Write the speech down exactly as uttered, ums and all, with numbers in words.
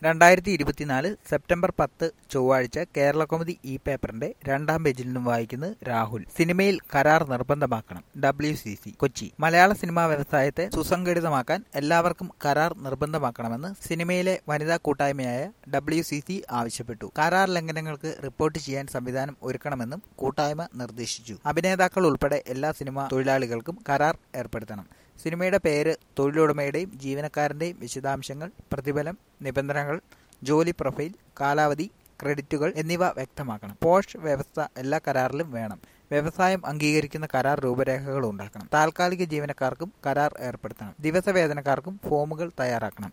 രണ്ടായിരത്തി ഇരുപത്തിനാല് സെപ്റ്റംബർ പത്ത് ചൊവ്വാഴ്ച കേരളകൗമുദി ഇ പേപ്പറിന്റെ രണ്ടാം പേജിൽ നിന്നും വായിക്കുന്നത് രാഹുൽ. സിനിമയിൽ കരാർ നിർബന്ധമാക്കണം. W C C Kochi. മലയാള സിനിമാ വ്യവസായത്തെ സുസംഘടിതമാക്കാൻ എല്ലാവർക്കും കരാർ നിർബന്ധമാക്കണമെന്ന് സിനിമയിലെ വനിതാ കൂട്ടായ്മയായ ഡബ്ല്യു സി സി ആവശ്യപ്പെട്ടു. കരാർ ലംഘനങ്ങൾക്ക് റിപ്പോർട്ട് ചെയ്യാൻ സംവിധാനം ഒരുക്കണമെന്നും കൂട്ടായ്മ നിർദ്ദേശിച്ചു. അഭിനേതാക്കൾ ഉൾപ്പെടെ എല്ലാ സിനിമാ തൊഴിലാളികൾക്കും കരാർ ഏർപ്പെടുത്തണം. സിനിമയുടെ പേര്, തൊഴിലുടമയുടെയും ജീവനക്കാരന്റെയും വിശദാംശങ്ങൾ, പ്രതിഫലം, നിബന്ധനകൾ, ജോലി പ്രൊഫൈൽ, കാലാവധി, ക്രെഡിറ്റുകൾ എന്നിവ വ്യക്തമാക്കണം. പോഷ് വ്യവസ്ഥ എല്ലാ കരാറിലും വേണം. വ്യവസായം അംഗീകരിക്കുന്ന കരാർ രൂപരേഖകൾ ഉണ്ടാക്കണം. താൽക്കാലിക ജീവനക്കാർക്കും കരാർ ഏർപ്പെടുത്തണം. ദിവസവേതനക്കാർക്കും ഫോമുകൾ തയ്യാറാക്കണം.